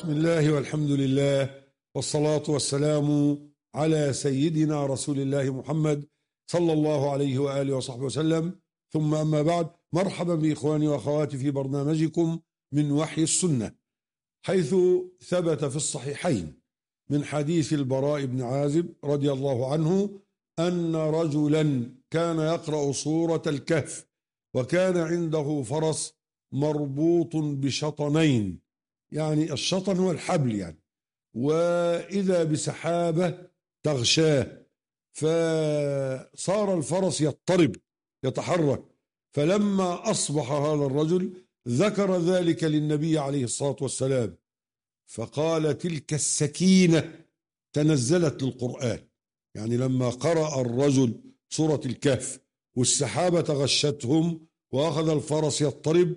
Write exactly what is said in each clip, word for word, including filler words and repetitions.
بسم الله والحمد لله والصلاة والسلام على سيدنا رسول الله محمد صلى الله عليه وآله وصحبه وسلم، ثم أما بعد. مرحبا بإخواني وأخواتي في برنامجكم من وحي السنة، حيث ثبت في الصحيحين من حديث البراء بن عازب رضي الله عنه أن رجلا كان يقرأ سورة الكهف، وكان عنده فرس مربوط بشطنين، يعني الشطن هو الحبل يعني، وإذا بسحابة تغشاه، فصار الفرس يضطرب يتحرك. فلما أصبح هذا الرجل ذكر ذلك للنبي عليه الصلاة والسلام، فقال: تلك السكينة تنزلت للقرآن. يعني لما قرأ الرجل سورة الكهف والسحابة غشتهم وأخذ الفرس يضطرب،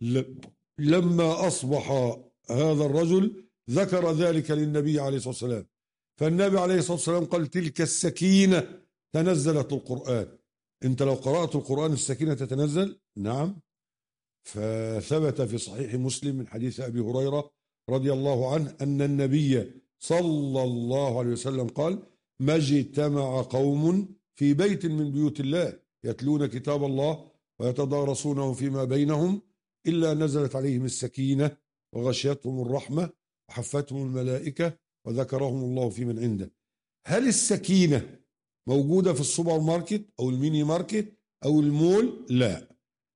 لما أصبح هذا الرجل ذكر ذلك للنبي عليه الصلاة والسلام، فالنبي عليه الصلاة والسلام قال: تلك السكينة تنزلت القرآن. انت لو قرأت القرآن السكينة تتنزل؟ نعم. فثبت في صحيح مسلم من حديث أبي هريرة رضي الله عنه أن النبي صلى الله عليه وسلم قال: ما اجتمع قوم في بيت من بيوت الله يتلون كتاب الله ويتدارسونه فيما بينهم إلا نزلت عليهم السكينة وغشيتهم الرحمة وحفتهم الملائكة وذكرهم الله في من عنده. هل السكينة موجودة في السوبر ماركت أو الميني ماركت أو المول؟ لا،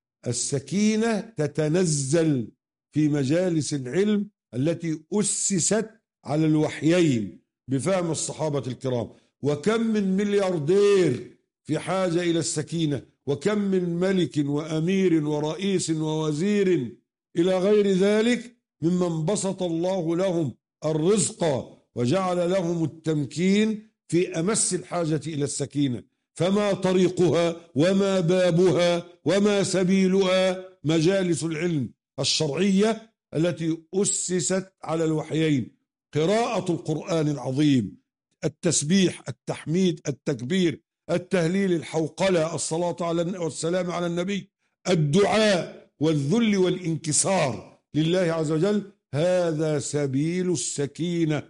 السكينة تتنزل في مجالس العلم التي أسست على الوحيين بفهم الصحابة الكرام. وكم من ملياردير في حاجة إلى السكينة، وكم من ملك وأمير ورئيس ووزير إلى غير ذلك ممن بسط الله لهم الرزق وجعل لهم التمكين في أمس الحاجة إلى السكينة. فما طريقها وما بابها وما سبيلها؟ مجالس العلم الشرعية التي أسست على الوحيين: قراءة القرآن العظيم، التسبيح، التحميد، التكبير، التهليل، الحوقلة، الصلاة على والسلام على النبي، الدعاء والذل والانكسار لله عز وجل. هذا سبيل السكينة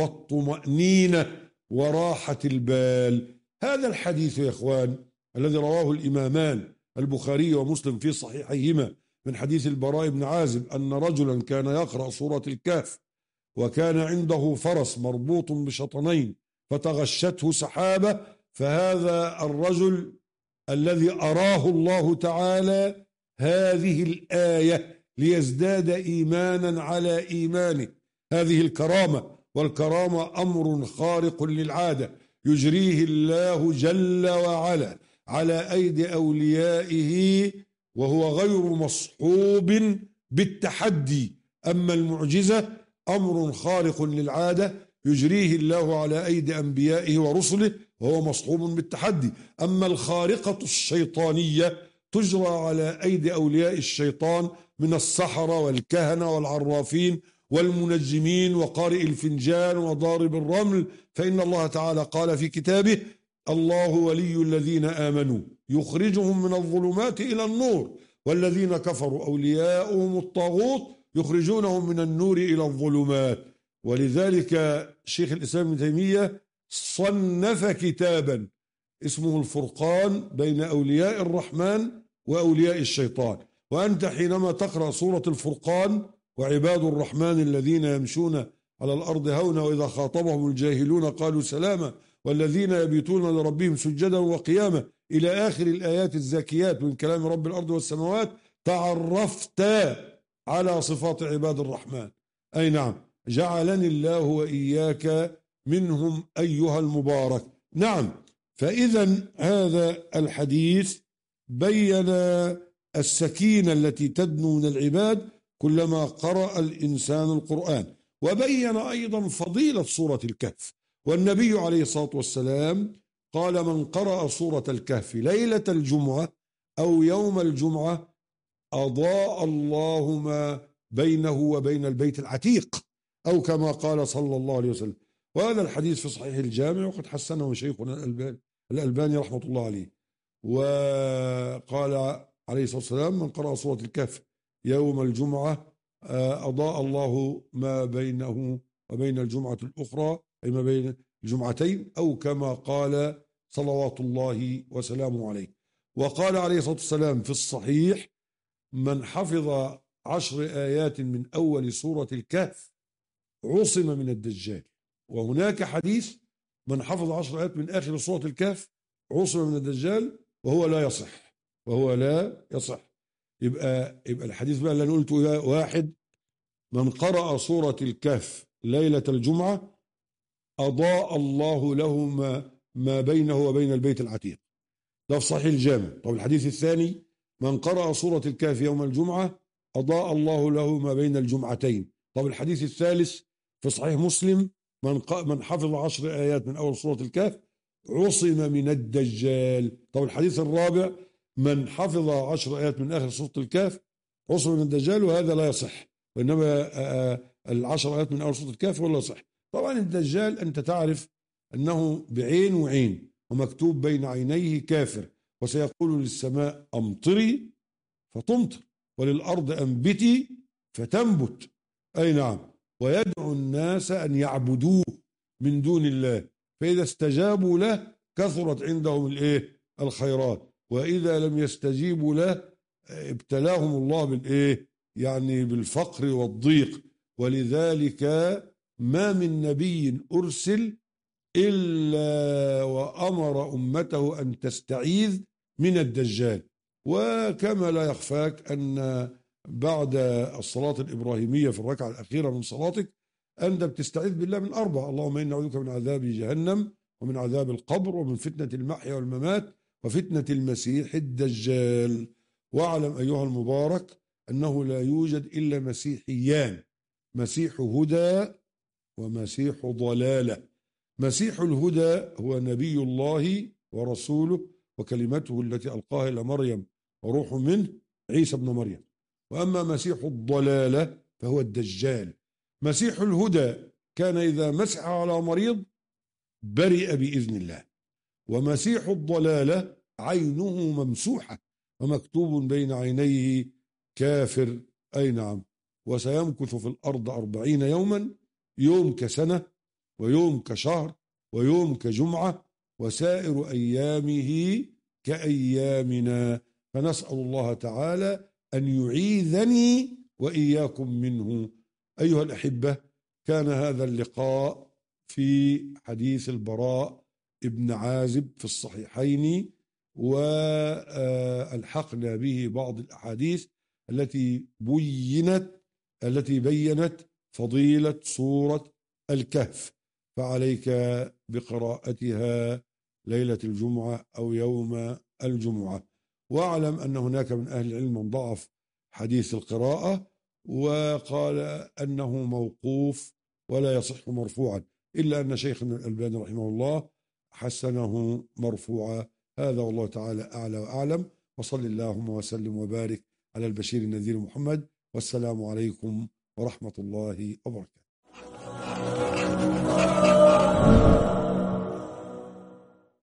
والطمأنينة وراحة البال. هذا الحديث يا إخوان الذي رواه الإمامان البخاري ومسلم في صحيحيهما من حديث البراء بن عازب أن رجلا كان يقرأ سورة الكهف، وكان عنده فرس مربوط بشطنين فتغشته سحابة، فهذا الرجل الذي أراه الله تعالى هذه الآية ليزداد إيمانا على إيمانه. هذه الكرامة، والكرامة أمر خارق للعادة يجريه الله جل وعلا على أيدي أوليائه، وهو غير مصحوب بالتحدي. أما المعجزة أمر خارق للعادة يجريه الله على أيدي أنبيائه ورسله، وهو مصحوب بالتحدي. أما الخارقة الشيطانية تجرى على أيدي أولياء الشيطان من السحرة والكهنة والعرافين والمنجمين وقارئ الفنجان وضارب الرمل. فإن الله تعالى قال في كتابه: الله ولي الذين آمنوا يخرجهم من الظلمات إلى النور، والذين كفروا أولياؤهم الطاغوت يخرجونهم من النور إلى الظلمات. ولذلك شيخ الإسلام ابن تيمية صنف كتابا اسمه الفرقان بين أولياء الرحمن وأولياء الشيطان. وأنت حينما تقرأ سورة الفرقان: وعباد الرحمن الذين يمشون على الأرض هونا وإذا خاطبهم الجاهلون قالوا سلاما والذين يبيتون لربهم سجدا وقياما إلى آخر الآيات الزاكيات من كلام رب الأرض والسماوات، تعرفت على صفات عباد الرحمن. أي نعم، جعلني الله وإياك منهم أيها المبارك. نعم، فإذا هذا الحديث بين السكينة التي تدنو من العباد كلما قرأ الإنسان القرآن، وبين أيضا فضيلة سورة الكهف. والنبي عليه الصلاة والسلام قال: من قرأ سورة الكهف ليلة الجمعة أو يوم الجمعة أضاء الله ما بينه وبين البيت العتيق، أو كما قال صلى الله عليه وسلم. وهذا الحديث في صحيح الجامع، وقد حسنه شيخنا الألباني, الألباني رحمة الله عليه. وقال عليه الصلاة والسلام: من قرأ سورة الكهف يوم الجمعة أضاء الله ما بينه وبين الجمعة الأخرى، أي ما بين الجمعتين، أو كما قال صلوات الله وسلامه عليه. وقال عليه الصلاة والسلام في الصحيح: من حفظ عشر آيات من أول سورة الكهف عصم من الدجال. وهناك حديث: من حفظ عشر آيات من آخر سورة الكهف عصم من الدجال، وهو لا يصح، وهو لا يصح. يبقى يبقى الحديث بقى اللي أنا قلته: واحد، من قرأ سورة الكهف ليلة الجمعة أضاء الله له ما, ما بينه وبين البيت العتيق، ده في صحيح الجامع. طب الحديث الثاني: من قرأ سورة الكهف يوم الجمعة أضاء الله له ما بين الجمعتين. طب الحديث الثالث في صحيح مسلم: من من حفظ عشر آيات من أول سورة الكهف عصم من الدجال. طب الحديث الرابع: من حفظ عشر آيات من آخر سورة الكهف عصم من الدجال. وهذا لا يصح، وإنما العشر آيات من أول سورة الكهف ولا يصح. طبعا الدجال أنت تعرف أنه بعين وعين، ومكتوب بين عينيه كافر، وسيقول للسماء أمطري فتمطر، وللأرض أنبتي فتنبت. أي نعم. ويدعو الناس أن يعبدوه من دون الله، فإذا استجابوا له كثرت عندهم الإيه؟ الخيرات، وإذا لم يستجيبوا له ابتلاهم الله بالإيه؟ يعني بالفقر والضيق. ولذلك ما من نبي أرسل إلا وأمر أمته أن تستعيذ من الدجال. وكما لا يخفاك أن بعد الصلاة الإبراهيمية في الركعة الأخيرة من صلاتك أنت بتستعيذ بالله من أربع: اللهم إنا نعوذ بك من عذاب جهنم، ومن عذاب القبر، ومن فتنة المحيا والممات، وفتنة المسيح الدجال. واعلم أيها المبارك أنه لا يوجد إلا مسيحيان: مسيح هدى ومسيح ضلالة. مسيح الهدى هو نبي الله ورسوله وكلمته التي ألقاها إلى مريم وروح منه، عيسى ابن مريم. وأما مسيح الضلالة فهو الدجال. مسيح الهدى كان إذا مسح على مريض برئ بإذن الله، ومسيح الضلالة عينه ممسوحة ومكتوب بين عينيه كافر. أي نعم. وسيمكث في الأرض أربعين يوما، يوم كسنة، ويوم كشهر، ويوم كجمعة، وسائر أيامه كأيامنا. فنسأل الله تعالى أن يعيذني وإياكم منه. أيها الأحبة، كان هذا اللقاء في حديث البراء ابن عازب في الصحيحين، والحقنا به بعض الأحاديث التي بينت التي بينت فضيلة سورة الكهف، فعليك بقراءتها ليلة الجمعة أو يوم الجمعة. واعلم أن هناك من أهل العلم من ضعف حديث القراءة وقال أنه موقوف ولا يصح مرفوعا، إلا أن شيخنا الألباني رحمه الله حسنه مرفوعا. هذا والله تعالى أعلى وأعلم. وصل اللهم وسلم وبارك على البشير النذير محمد، والسلام عليكم ورحمة الله وبركاته.